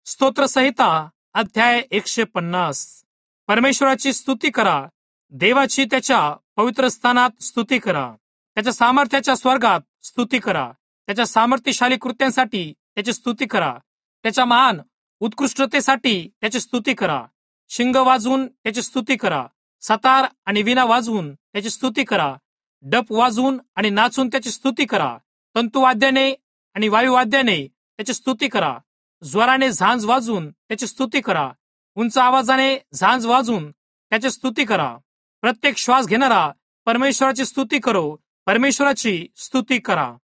स्तोत्रसंहिता अध्याय 150. परमेश्वराची स्तुती करा, देवाची त्याच्या पवित्र स्थानात स्तुती करा, त्याच्या सामर्थ्याच्या स्वर्गात स्तुती करा, त्याच्या सामर्थ्यशाली कृत्यांसाठी त्याची स्तुती करा, त्याच्या महान उत्कृष्टतेसाठी त्याची स्तुती करा. शिंग वाजवून त्याची स्तुती करा, सतार आणि विणा वाजवून त्याची स्तुती करा, डप वाजवून आणि नाचून त्याची स्तुती करा, तंतुवाद्याने आणि वायुवाद्याने त्याची स्तुती करा, ज्वराने झांज वाजवून त्याची स्तुती करा, उंच आवाजाने झांज वाजवून त्याची स्तुती करा. प्रत्येक श्वास घेणारा परमेश्वराची स्तुती करो, परमेश्वराची स्तुती करा.